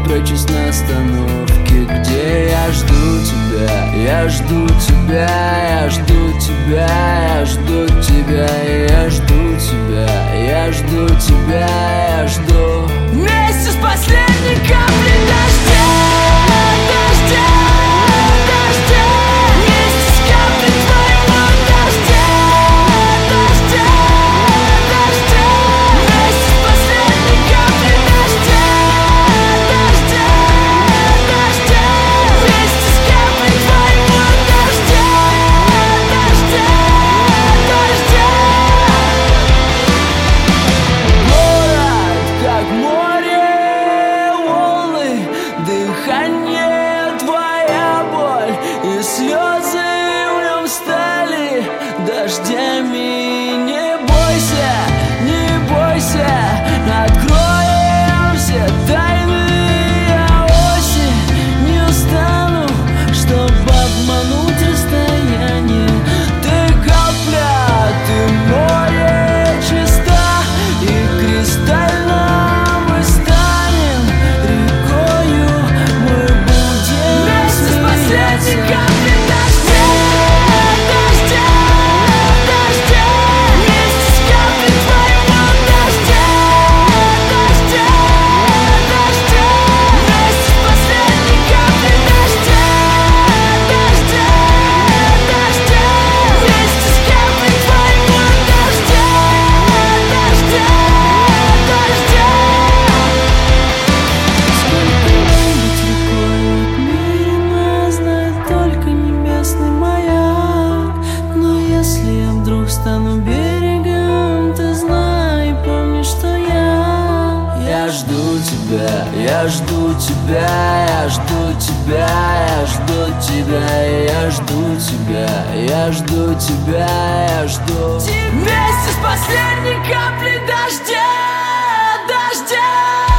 прячусь на остановке, где я жду тебя, я жду тебя, я жду тебя, я жду тебя, я жду тебя, я жду тебя, я жду. Вместе с последней каплей дождя, дождя, дождя, вместе с каплей твоего дождя, дождя, дождя, вместе с последней каплей дождя, дождя, дождя, вместе с каплей твоего дождя, дождя, дождя. Город, как море, волны, дыхание, твоя боль и слезы в нем стали дождями. Не бойся, не бойся, откроем все тайны. Я осень не устану, чтобы обмануть расстояние. Ты капля, ты море чиста, и кристально мы станем рекою. Мы будем вместе с последней каплей дождя, дождя, дождя, вместе с каплей твоего дождя, дождя, дождя, вместе с последней каплей дождя, дождя, дождя, вместе с каплей твоего дождя, дождя, дождя. Сколько быть рекой отмерено, знает только небесный маяк. Но если я вдруг стану берегом, ты знай, помни, что я жду тебя, я жду тебя, я жду тебя, я жду тебя, я жду тебя, я жду тебя, я жду. Вместе с последней каплей дождя, дождя.